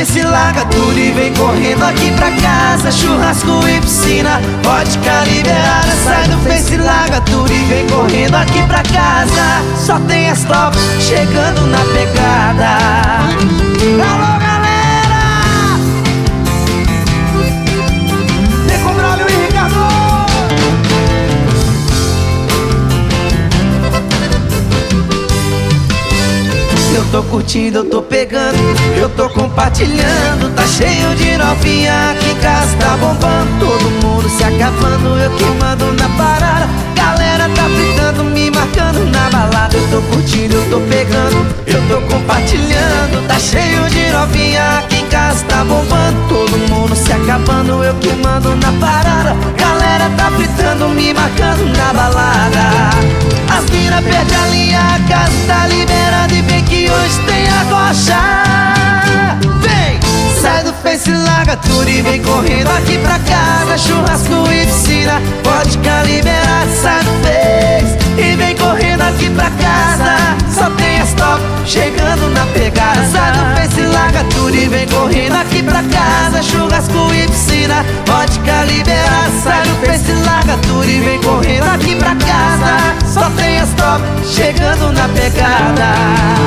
Face, larga tudo e vem correndo aqui pra casa. Churrasco e piscina, vodka liberada. Sai do Face, larga tudo e vem correndo aqui pra casa. Só tem as top chegando na pegada. Alô, galera! Vem com o Braulio e Ricardo. Eu tô curtindo, eu tô pegando, eu tô compartilhando. Tá cheio de novinha aqui em casa, tá bombando. Todo mundo se acabando, eu que mando na parada. Galera tá fritando, me marcando na balada. Eu tô curtindo, eu tô pegando, eu tô compartilhando. Tá cheio de novinha aqui em casa, tá bombando. Todo mundo se acabando, eu que mando na parada. Galera tá fritando, me marcando na balada. As mina perde a linha, a casa tá liberada. E vem que hoje tem a rocha. Vem! Sai do Face, larga tudo e vem correndo aqui pra casa. Churrasco e piscina, vodka liberada. Sai do Face e vem correndo aqui pra casa. Só tem as top chegando na pegada. Sai do Face, larga tudo e vem correndo aqui pra casa. Churrasco e piscina, vodka liberada. Sai do Face, larga tudo e vem correndo aqui pra casa. Só tem as top chegando na pegada.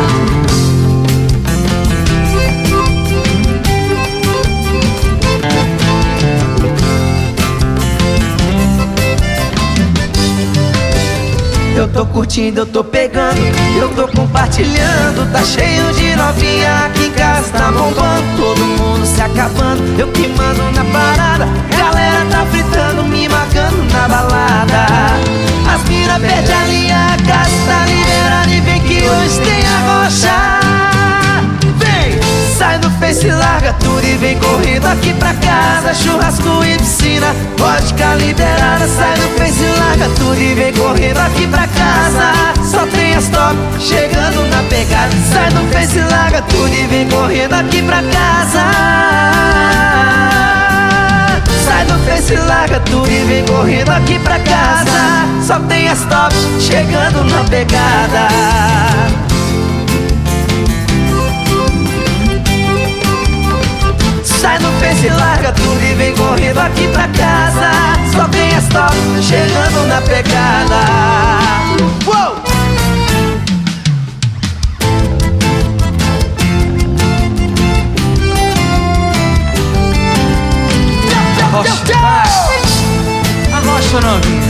Eu tô curtindo, eu tô pegando, eu tô compartilhando. Tá cheio de novinha aqui em casa, tá bombando. Todo mundo se acabando, eu que mando na parada. Galera tá fritando, me marcando na balada. As mina perde a linha, a casa tá liberada. E vem que hoje tem a rocha. Vem! Sai do Face, larga tudo e vem correndo aqui pra casa. Churrasco e piscina, vodka liberada. Sai do Face, larga tudo e vem correndo aqui pra casa. Só tem as top chegando na pegada. Sai do Face, larga tudo e vem correndo aqui pra casa. Sai do Face, larga tudo e vem correndo aqui pra casa. Só tem as top chegando na pegada. Sai do Face, larga tudo e vem correndo aqui pra casa. Só tem as top chegando na pegada. Uou! Arrocha, novinha.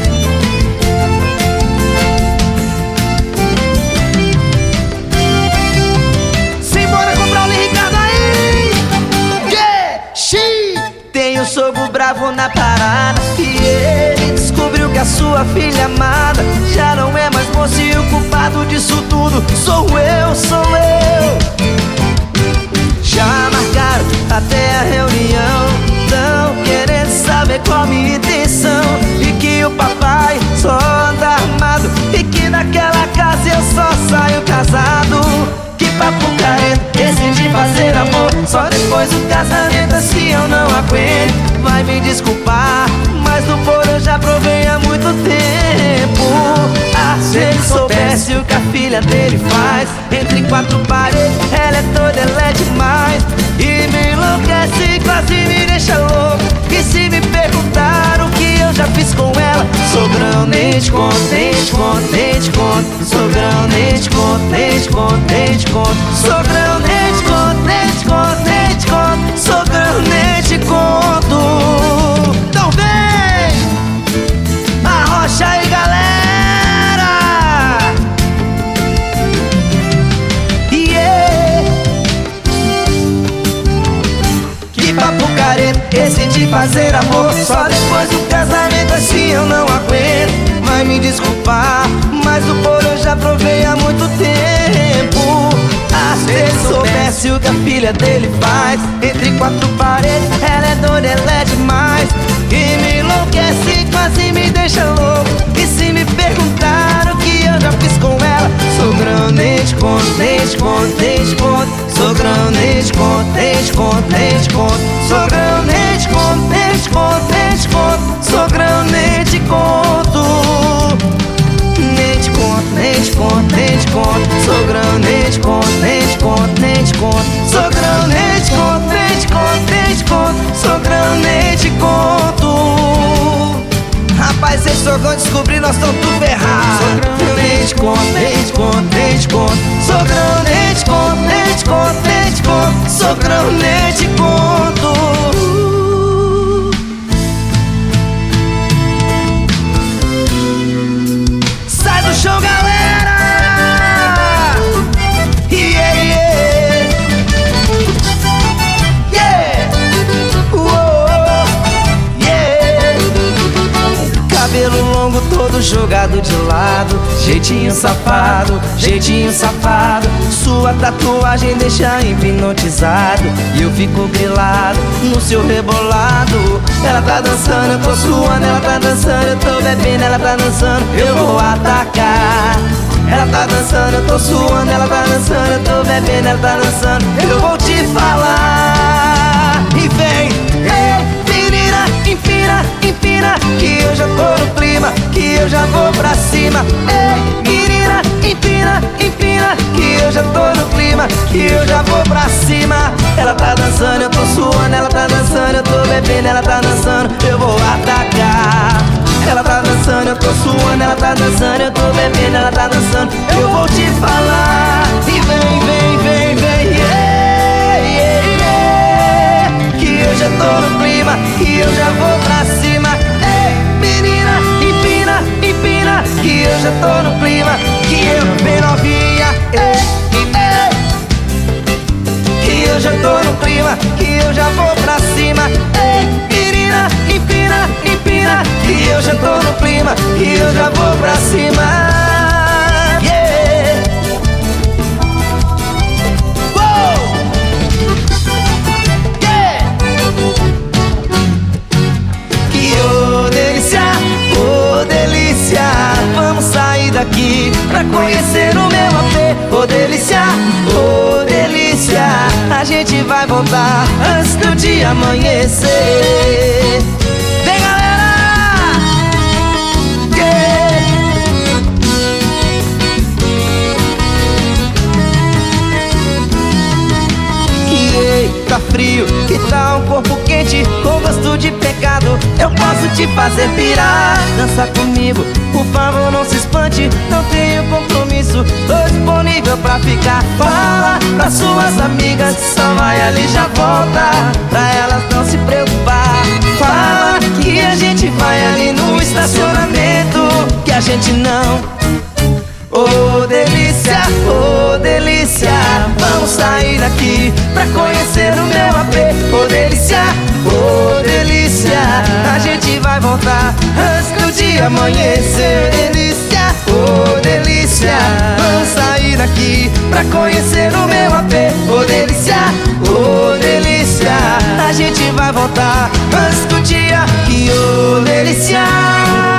Tem um sogro bravo na parada e ele descobriu que a sua filha amada já não é mais moça e o culpado disso tudo sou eu, sou eu. Já marcaram até a reunião, tão querendo saber qual minha intenção. E que o papai só anda armado e que naquela casa eu só saio casado. Que papo careta, decidi fazer amor só depois do casamento, assim eu não aguento. Vai me desculpar, mas no poro eu já provei há muito tempo. Ah, se ele soubesse o que a filha dele faz entre quatro paredes, ela é toda, ela é demais. E me enlouquece, quase me deixa louco. E se me perguntar o que eu já fiz com ela, sogrão, nem te conto, nem te conto, nem te conto. Sogrão, nem te conto, nem te conto, nem te conto. Sogrão, nem te conto, nem te conto, nem te conto. Sogrão, nem te conto. Então vem! Arrocha aí, galera! Yeah! Que papo careta, esse de fazer amor só depois do casamento, assim eu não aguento. Vai me desculpar, mas o poro eu já provei há muito tempo. Ah, se ele soubesse o que a filha dele faz entre quatro paredes, ela é doida, ela é demais. E me enlouquece, quase me deixa louco. E se me perguntar o que eu já fiz com ela, sogrão, nem te conto, nem te conto, nem te conto. Sogrão, nem te conto, nem te conto, nem te conto. Sogrão, nem te conto, nem te conto, nem te conto. Sogrão, nem te conto. Nem te conto, nem te conto, nem te conto. Sogrão, nem te conto, nem te conto, nem te conto. Sogrão, nem te conto. nós estamos tudo ferrado. Eu nem te conto, nem te conto, nem te conto. Sogrão, nem te conto, nem te conto, nem te conto. Sogrão, nem te conto. Sai do chão, galera! Yeah, yeah. Yeah. Uou, yeah. Cabelo longo todo jogado de lado, jeitinho safado, jeitinho safado. Sua tatuagem deixa hipnotizado e eu fico grilado no seu rebolado. Ela tá dançando, eu tô suando, ela tá dançando, eu tô bebendo, ela tá dançando, eu vou atacar. Ela tá dançando, eu tô suando, ela tá dançando, eu tô bebendo, ela tá dançando, eu vou te falar. E vem, ei, menina, empina, empina, que eu já tô no clima, que eu já vou pra cima. Ei, menina, empina, empina, que eu já tô no clima, que eu já vou pra cima. Ela tá dançando, eu tô suando, ela tá dançando, eu tô bebendo, ela tá dançando, eu vou atacar. Ela tá dançando, eu tô suando, ela tá dançando, eu tô bebendo, ela tá dançando, eu vou te falar. E vem, vem, vem, vem, yeah, yeah, yeah, que eu já tô no clima, que eu já vou pra cima. Ei, menina, empina, empina, que eu já tô no clima, que eu bem novinha. Ei, ei, que eu já tô no clima, que eu já vou pra cima. Ei, menina, empina, empina, que eu já tô no clima, que eu já vou pra cima. Yeah. Uou. Yeah. Que ô delícia, vamos sair daqui pra conhecer o meu AP. Ô delícia, ô delícia, a gente vai voltar antes do dia amanhecer. Vem, galera! Yeah. Que tá frio, que tá um corpo quente, com gosto de pecado, eu posso te fazer pirar. Dança comigo, por favor não se espante, não tenho compromisso, tô disponível pra ficar. Fala pras suas amigas, só vai ali e já volta, pra elas não se preocupar. Fala que a gente vai ali no estacionamento, que a gente não. Ô delícia, vamos sair daqui pra conhecer o meu AP. Ô delícia, a gente vai voltar antes do dia amanhecer. Delícia, ô delícia, vamos sair daqui pra conhecer o meu AP. Ô delícia, a gente vai voltar antes do dia. Que ô delícia.